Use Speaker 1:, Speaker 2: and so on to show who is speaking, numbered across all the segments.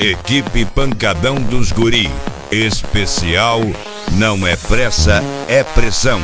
Speaker 1: Equipe Pancadão dos Guri. Especial não é pressa, é pressão.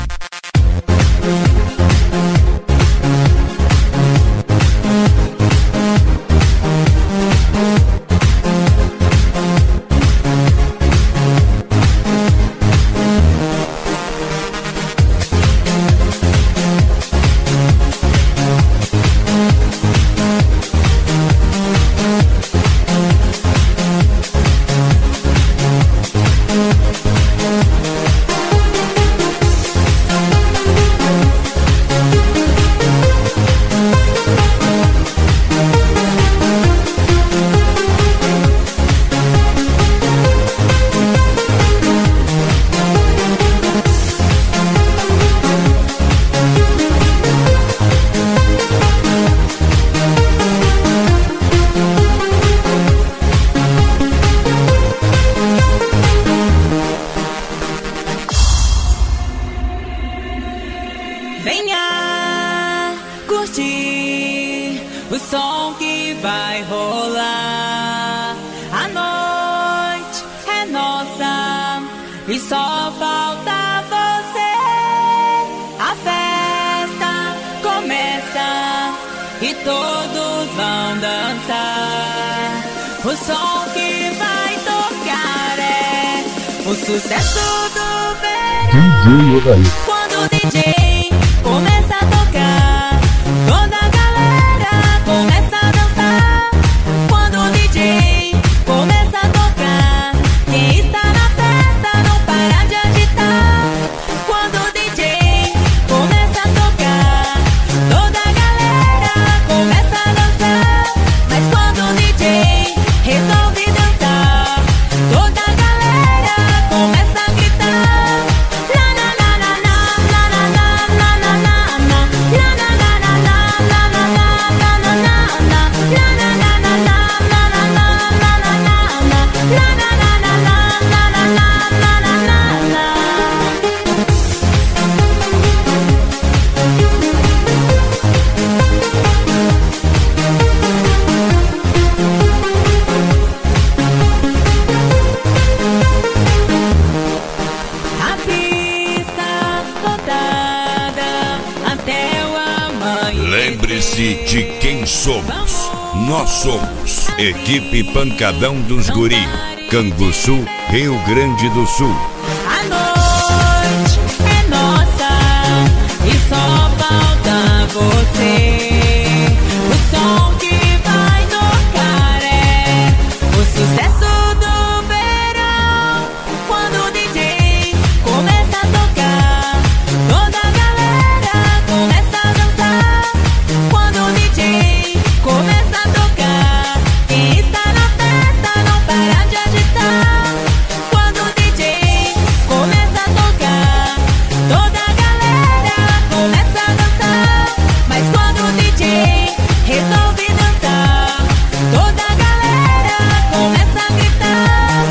Speaker 2: Venha curtir o som que vai rolar. A noite é nossa e só falta você. A festa começa e todos vão dançar. O som que vai tocar é o sucesso do verão. Quando o DJ começa a tocar, toda a galera começa a dançar. Quando o DJ começa a tocar, quem está na festa não para de agitar. Quando o DJ começa a tocar, toda a galera começa a dançar. Mas quando o DJ resolve dançar, toda a galera começa a gritar.
Speaker 1: Lembre-se de quem somos. Nós somos Equipe Pancadão dos Guri, Canguçu, Rio Grande do Sul.
Speaker 2: A noite é nossa e só falta você. O som que vai tocar é o sucesso do verão. Quando o DJ começa a tocar, toda a galera começa a dançar. Quando o DJ começa a tocar, quem está na festa não para de agitar. Quando o DJ começa a tocar, toda a galera começa a dançar. Mas quando o DJ resolve dançar, toda a galera começa a gritar.